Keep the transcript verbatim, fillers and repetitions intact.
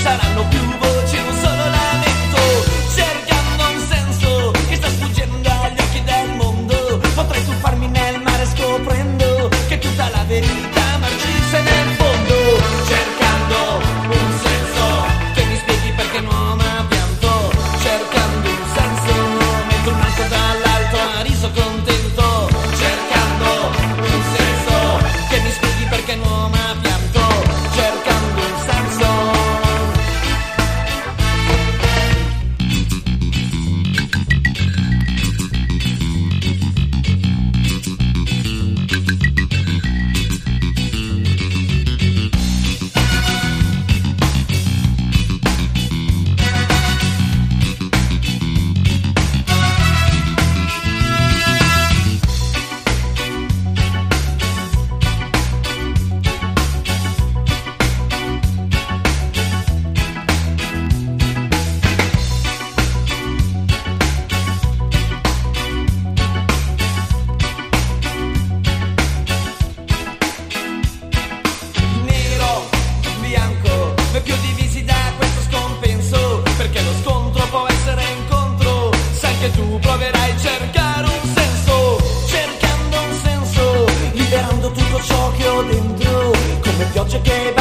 saranno più voci, non solo lamento, cercando un senso che sta sfuggendo agli occhi del mondo. Potrei tuffarmi nel mare scoprendo che tutta la verità marcisse nel fondo, cercando un senso che mi spieghi perché un uomo ha pianto, cercando un senso mentre un altro dall'alto ha riso contento, cercando un senso che mi spieghi perché un uomo ha pianto, cercando un senso. Bianco, e più divisi da questo scompenso, perché lo scontro può essere incontro, sai che tu proverai a cercare un senso, cercando un senso, liberando tutto ciò che ho dentro, come piogge che